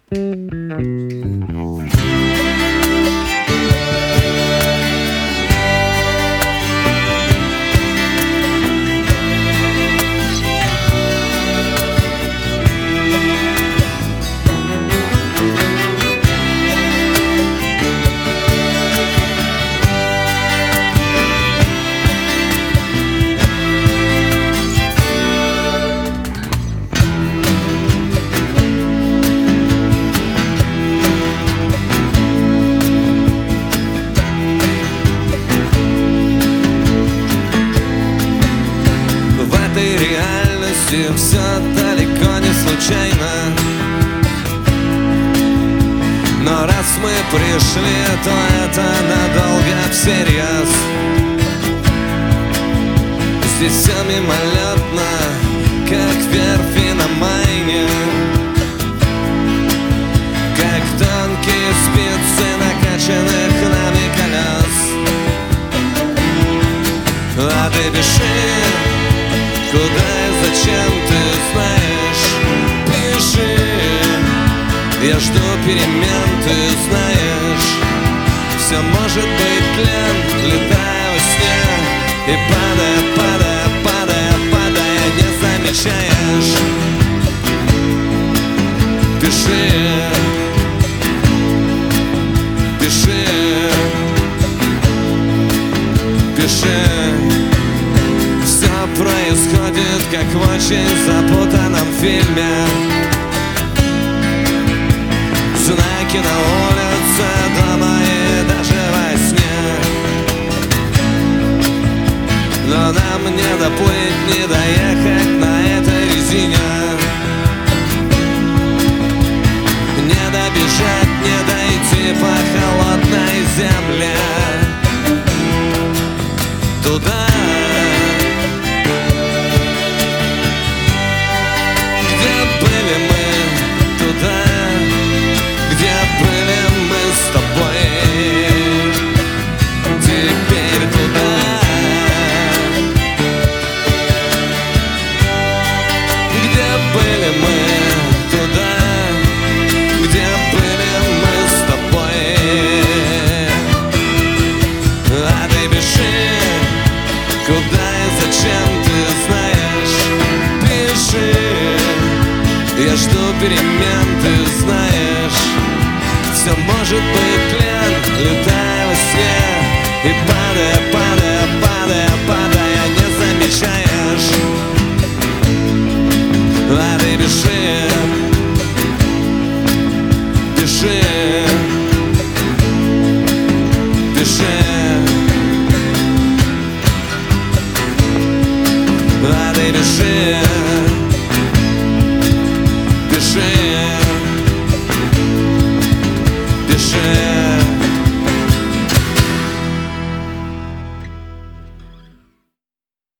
Все далеко не случайно. Но раз мы пришли, то это надолго всерьез. Здесь все мимолетно, как верфи на майне, как тонкие спицы накачанных нами колес. А ты пиши, куда и зачем, ты знаешь, пиши. Я жду перемен, ты знаешь. Все может быть тлен, летая во сне. И падая, падая, падая, падая, не замечаешь. Пиши, пиши, пиши. Происходит, как в очень запутанном фильме. Знаки на улице, дома и даже во сне. Но нам не доплыть, не доехать на этой резине. Не добежать, не дойти по холодной земле. Туда, куда и зачем, ты знаешь, пиши. Я жду перемен, ты знаешь. Все может быть тлен, летая во сне. И падая, падая, падая, падая, не замечаешь. А ты пиши, пиши, пиши. А ты пиши, пиши, пиши.